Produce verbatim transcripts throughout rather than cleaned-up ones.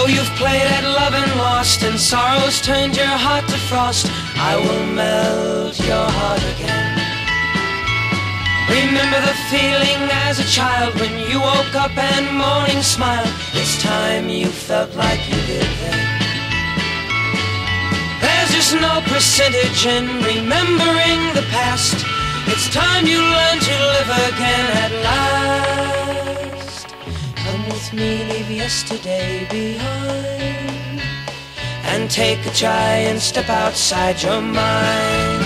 Though you've played at love and lost, and sorrows turned your heart to frost, I will melt your heart again. Remember the feeling as a child when you woke up and morning smiled. It's time you felt like you did then. There's just no percentage in remembering the past. It's time you learn to live again at last. Come with me, leave yesterday behind, and take a giant step outside your mind.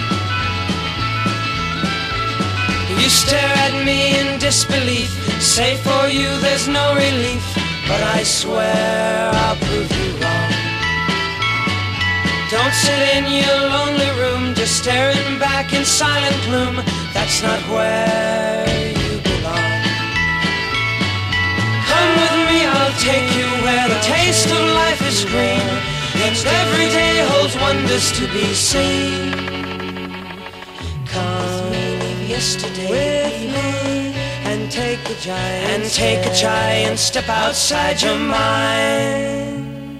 You stare at me in disbelief, say for you there's no relief, but I swear I'll prove you wrong. Don't sit in your lonely room just staring back in silent gloom. That's not where you belong. Come with me, I'll take you where the taste of life is green, and every day holds wonders to be seen. Come with me, leave yesterday behind, and take a giant and take a giant step outside your mind.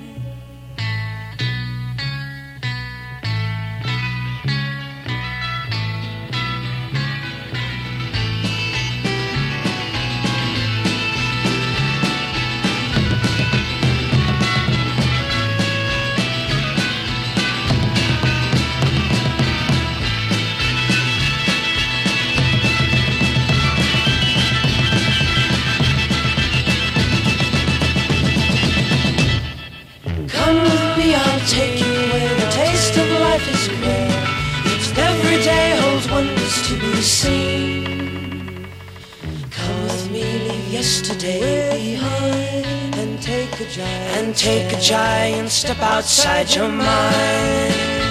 Take you where the taste of life is rare, each every day holds wonders to be seen. Come with me, leave yesterday behind, and take a giant and take a giant step outside your mind.